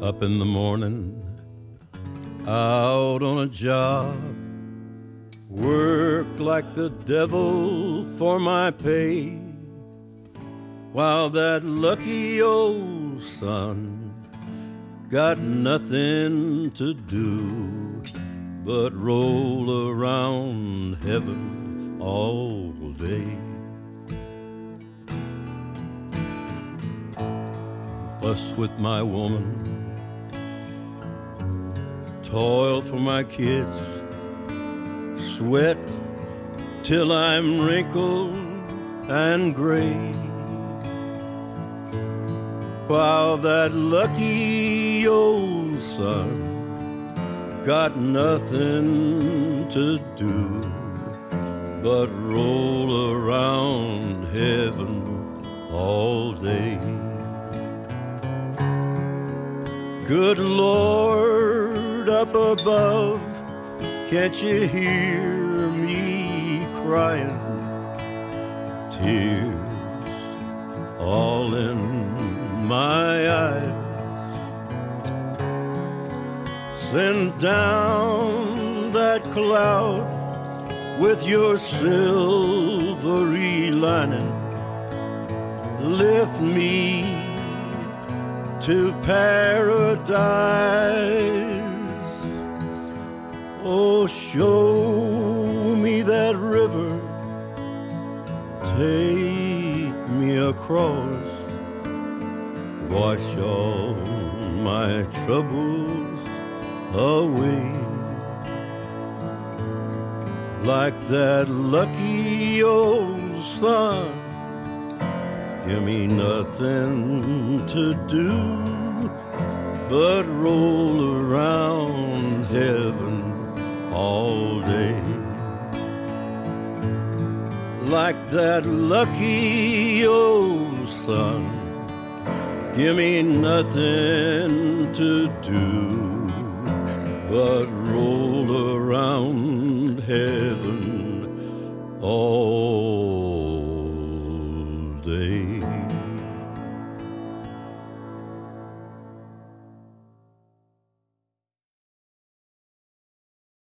Up in the morning, out on a job, work like the devil for my pay, while that lucky old son got nothing to do but roll around heaven all day. Fuss with my woman, toil for my kids, sweat till I'm wrinkled and gray, while that lucky old son got nothing to do but roll around heaven all day. Good Lord up above, can't you hear me crying? Tears all in my eyes. Send down that cloud with your silvery lining. Lift me to paradise. Oh, show me that river, take me across, wash all my troubles away, like that lucky old son. Give me nothing to do but roll around heaven all day, like that lucky old son. Give me nothing to do but roll around heaven all day.